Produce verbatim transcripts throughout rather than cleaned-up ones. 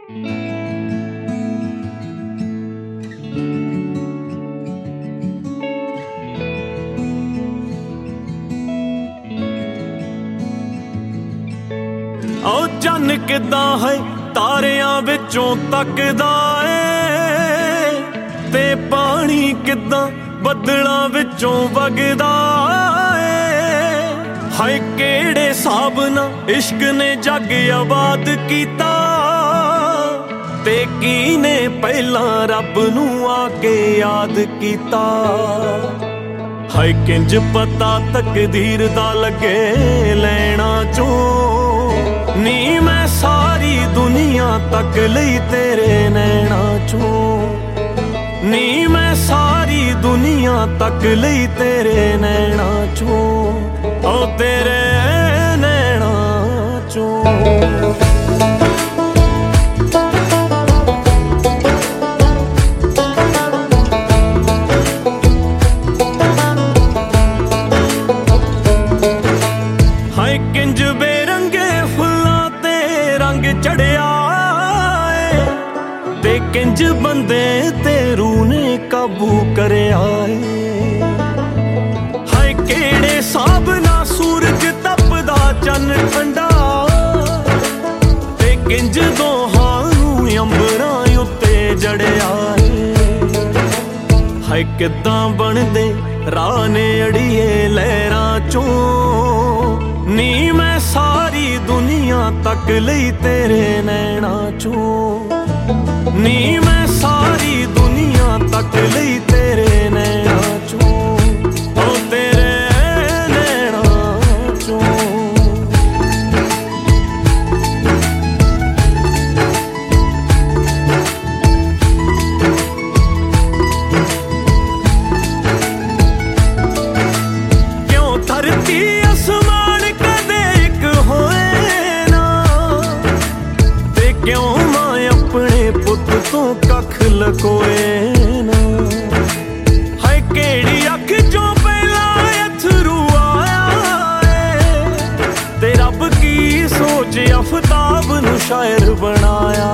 ओ चन्न किदां है तारियां विचों तकदा ए, ते पानी किदां बदलां विचों वगदा ए। हाय केड़े साब नाल इश्क ने जग आबाद कीता, ते कीने पहलां रब नूं आके याद कीता। हाय किंज पता तकदीर दा लगे लैना चों, नी मैं सारी दुनिया तक लई तेरे नैना चों, नी मैं सारी दुनिया तक लई तेरे नैना चों, ओ तेरे नैना चों। हाय किंज बेरंगे फुल्लां ते रंग चढ़िया ए, ते किंज बंदे ते रूह ने काबू करया ए। हाय केड़े साब ना सूरज तपदा चन्न ठंडा, ते किंज दोहां नूं अंबरां उत्ते जड़िया ए। हाय किदां बनदे राह ने अड़िए लहरां चों, नी मैं सारी दुनिया तक लई तेरे नैना चों, नी मैं सारी दुनिया तक लई तेरे नैना चों, ओ तेरे नैना चों। क्यों धरती आसमान कदे एक होए ना, ते क्यों मां अपने पुत तो कख लकोए ना। हाय केड़ी अख चों पहला अथरू आया ए, ते रब की सोच आफताब नूं शायर बनाया।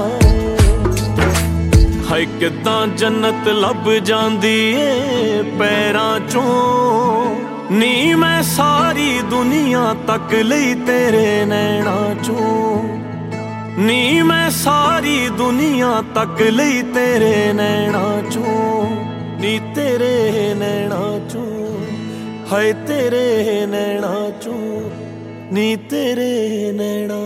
हाय किदां जन्नत लब जांदी ए पैरां चों, नी मैं सारी दुनिया तक लई तेरे नैना चों, नी मैं सारी दुनिया तक लई तेरे नैना चों, नी तेरे नैना चों। हाय तेरे नैना चों, नी तेरे नैना